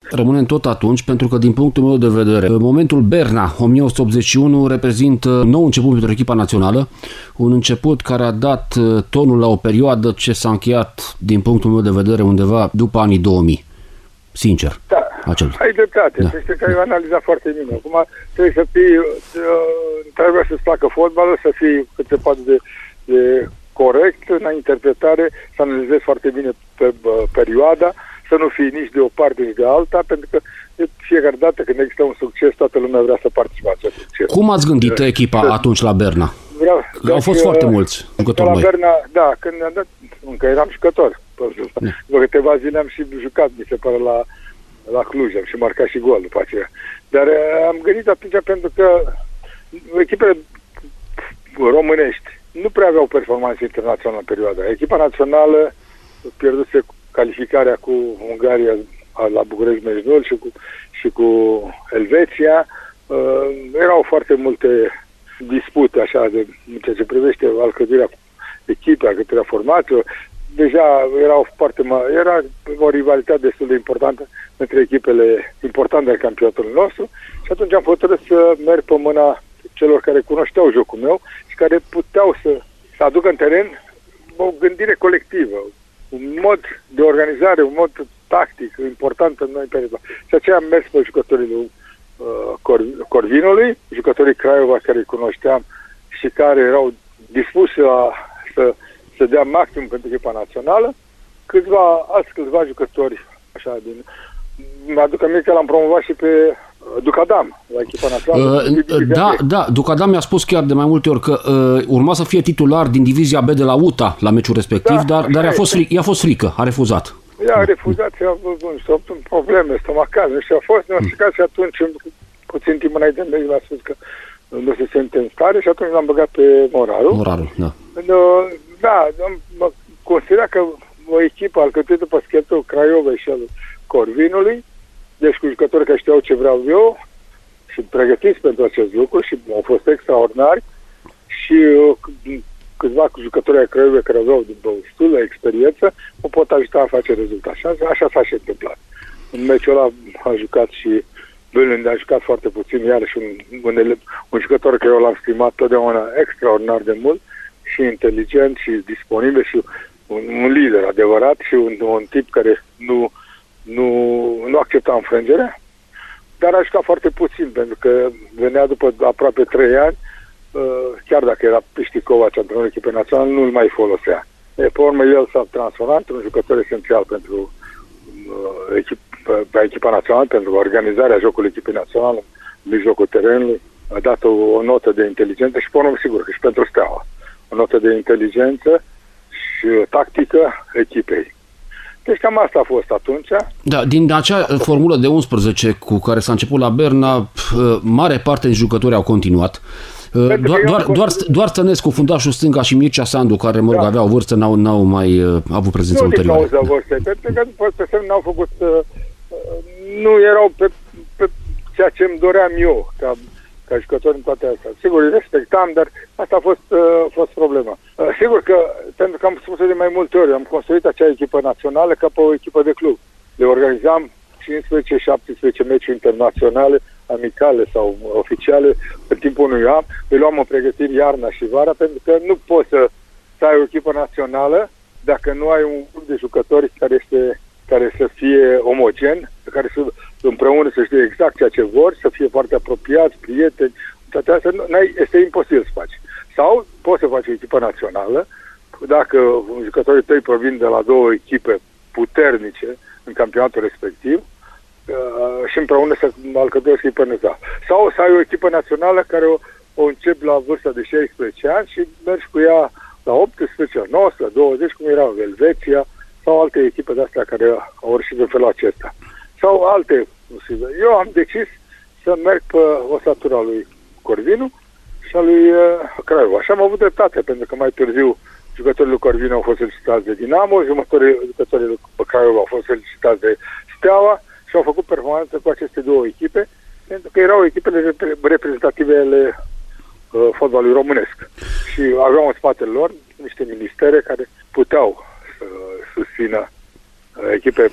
Rămânem tot atunci, pentru că din punctul meu de vedere, momentul Berna 1981 reprezintă nou început pentru echipa națională, un început care a dat tonul la o perioadă ce s-a încheiat, din punctul meu de vedere, undeva după anii 2000. Sincer. Da, ai dreptate. Este că ai analizat foarte bine. Acum trebuie să fii, trebuie să-ți placă fotbalul, să fii cât se poate de corect în interpretare, să analizezi foarte bine pe perioada, să nu fii nici de o parte, nici de alta, pentru că de fiecare dată când există un succes, toată lumea vrea să participe la acest succes. Cum ați gândit echipa atunci la Berna? Au fost foarte mulți jucători la Berna, da, când ne-am dat, încă eram jucător. După câteva zile am și jucat, mi se pare, la Cluj, am și marcat și gol după aceea. Dar am gândit atunci pentru că echipele românești nu prea aveau performanțe internaționale în perioada. Echipa națională pierduse calificarea cu Ungaria la București Mejnul și cu Elveția. Erau foarte multe dispute așa în ceea ce privește alcătuirea echipei, alcătuirea formațiilor. Deja era o rivalitate destul de importantă între echipele importante ale campionatului nostru și atunci am hotărât să merg pe mâna celor care cunoșteau jocul meu și care puteau să aducă în teren o gândire colectivă, un mod de organizare, un mod tactic important în noi perioada. Și aceea am mers pe jucătorii lui Corvinului, jucătorii Craiova care îi cunoșteam și care erau dispuși să dea maxim pentru echipa națională, alți câțiva jucători, așa, mi-aduc aminte că l-am promovat și pe Ducadam, la echipa națională. Da, Ducadam mi-a spus chiar de mai multe ori că urma să fie titular din divizia B de la UTA la meciul respectiv, dar i-a fost frică, a refuzat. A refuzat, a avut probleme stomacale și a fost neosticat și atunci, puțin timp înainte, mi-a spus că nu se simte în stare și atunci l-am băgat pe Moraru. Da. Da, mă considera că o echipă alcătuită pe schetul Craiovei și al Corvinului, deci cu jucători care știau ce vreau eu și pregătiți pentru acest lucru și au fost extraordinari și câțiva jucători ai Craiovei care aveau destulă experiență o pot ajuta a face rezultat. Așa s-a și întâmplat. În meciul ăla a jucat și Bălând, a jucat foarte puțin, iarăși un jucător care eu l-am stimat totdeauna extraordinar de mult și inteligent și disponibil și un lider adevărat și un tip care nu accepta înfrângerea, dar a jucat foarte puțin pentru că venea după aproape 3 ani, chiar dacă era Pișticovac, antrenorul echipei naționale, nu îl mai folosea. Pe urmă el s-a transformat într-un jucător esențial pentru pe echipa națională, pentru organizarea jocului echipei naționale în mijlocul terenului. A dat o notă de inteligență și pe urmă, sigur că și pentru Steaua. O notă de inteligență și tactică echipei. Deci cam asta a fost atunci. Da, din acea formulă de 11 cu care s-a început la Berna, mare parte din jucători au continuat. Doar Stănescu, fundașul stânga și Mircea Sandu, care aveau vârstă, n-au mai avut prezență ulterioară. Nu din cauza vârstei, pentru că după semn n-au făcut, nu erau pe ceea ce îmi doream eu ca jucători în toate astea. Sigur, îi respectam, dar asta a fost problema. Sigur că, pentru că am spus de mai multe ori, am construit acea echipă națională ca pe o echipă de club. Le organizam 15-17 meciuri internaționale, amicale sau oficiale în timpul unui an. Îi luam în pregătiri iarna și vara, pentru că nu poți să ai o echipă națională dacă nu ai un grup de jucători care să fie omogen, care să împreună să știe exact ceea ce vor, să fie foarte apropiați, prieteni, toate astea, este imposibil să faci. Sau poți să faci o echipă națională, dacă jucătorii tăi provin de la 2 echipe puternice în campionatul respectiv, și împreună să alcătuiesc echipa națională. Sau să ai o echipă națională care o începi la vârsta de 16 ani și mergi cu ea la 18, la 19, la 20, cum era Elveția, sau alte echipe de-astea care au reușit în felul acesta. Sau alte. Eu am decis să merg pe osatura lui Corvinu și a lui Craiova. Și am avut dreptate, pentru că mai târziu jucătorii lui Corvinu au fost solicitați de Dinamo, jucătorii lui Craiova au fost solicitați de Steaua și au făcut performanță cu aceste 2 echipe, pentru că erau echipele reprezentative ale fotbalului românesc. Și aveau în spatele lor niște ministere care puteau să susțină echipe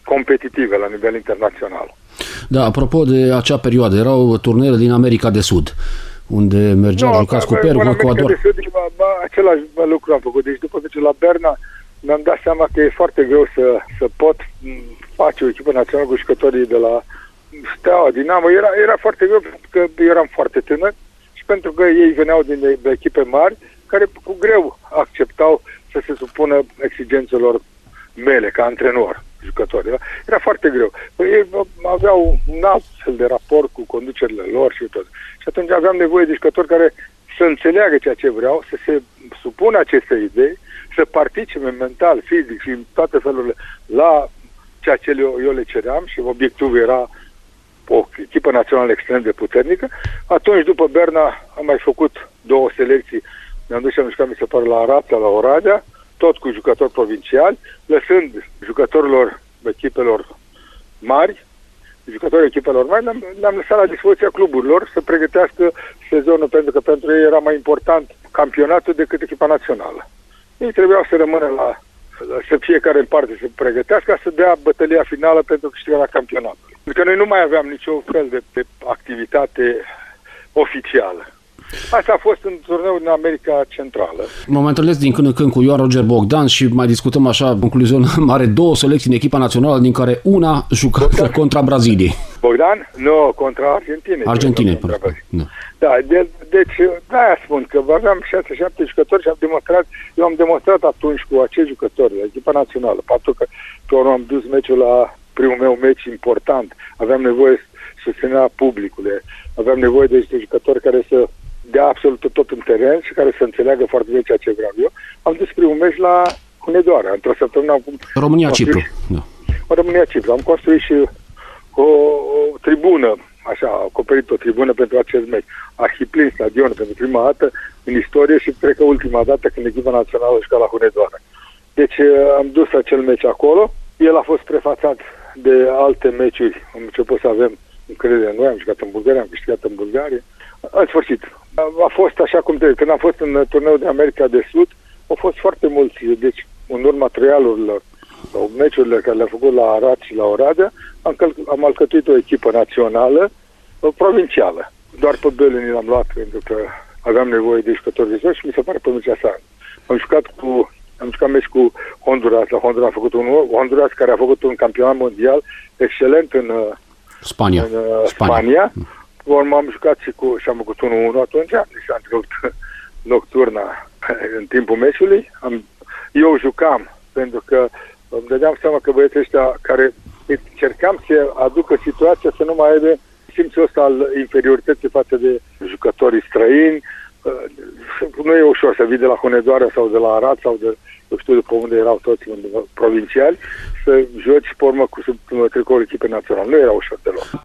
competitive la nivel internațional. Da, apropo de acea perioadă, erau turnele din America de Sud, unde mergeau jucați cu Peru, Ecuador. De Sud, același lucru am făcut. Deci după ce la Berna mi-am dat seama că e foarte greu să pot face o echipă națională cu jucătorii de la Steaua, Dinamo. Era foarte greu pentru că eram foarte tânăr și pentru că ei veneau din echipe mari care cu greu acceptau să se supună exigențelor mele ca antrenor jucători. Era foarte greu. Ei aveau un alt fel de raport cu conducerile lor și tot. Și atunci aveam nevoie de jucători care să înțeleagă ceea ce vreau, să se supună aceste idei, să participe mental, fizic și în toate felurile la ceea ce eu le ceream și obiectivul era o echipă națională extrem de puternică. Atunci, după Berna, am mai făcut 2 selecții. Ne-am dus și am jucat, mi se pare, la Arad, la Oradea, tot cu jucători provinciali, lăsând jucătorilor echipelor mari, le-am lăsat la dispoziția cluburilor să pregătească sezonul, pentru că pentru ei era mai important campionatul decât echipa națională. Ei trebuiau să rămână să fiecare în parte să pregătească, să dea bătălia finală pentru câștigarea campionatului. Pentru că noi nu mai aveam niciun fel de activitate oficială. Asta a fost în turneul din America Centrală. Mă întâlnesc din când în când cu Ioan Roger Bogdan și mai discutăm așa, concluzionăm, are 2 selecții în echipa națională, din care una jucată contra Braziliei. Bogdan? Nu, contra Argentinei. Da, deci, de-aia spun că aveam 6-7 jucători și eu am demonstrat atunci cu acești jucători, la echipa națională, faptul că pe urmă am dus meciul la primul meu meci important, aveam nevoie susținerea publicului, aveam nevoie de jucători care să dea absolut tot în teren și care să înțeleagă foarte bine ceea ce vreau eu. Am dus primul meci la Hunedoara, într-o săptămână. România-Cipru. România-Cipru. Am construit și o tribună, așa, acoperit o tribună pentru acest meci. Arhiplin stadion pentru prima dată în istorie și cred că ultima dată când echipa națională juca la Hunedoara. Deci am dus acel meci acolo. El a fost prefațat de alte meciuri. Am început să avem încredere în noi, am jucat în Bulgaria, am câștigat în Bulgaria. În sfârșit, a fost așa cum trebuie. Când am fost în turneul de America de Sud, au fost foarte mulți, deci în urma trialurilor sau meciurile care le-am făcut la Arad și la Oradea, am alcătuit o echipă națională, provincială. Doar pe Beleni l-am luat pentru că aveam nevoie de jucători de jos și mi se pare pe mecea sa. Am jucat meci cu Honduras. La Honduras am făcut Honduras care a făcut un campionat mondial excelent în Spania. Am jucat și am făcut 1-1 atunci, deci am trecut nocturna în timpul meciului. Eu jucam, pentru că îmi dădeam seama că băieții ăștia care încercam să aducă situația să nu mai aibă simțul ăsta al inferiorității față de jucătorii străini. Nu e ușor să vii de la Hunedoara sau de la Arad sau de, eu știu după unde erau toți provinciali, să joci pe urmă cu tricoul echipei naționale. Nu era ușor deloc.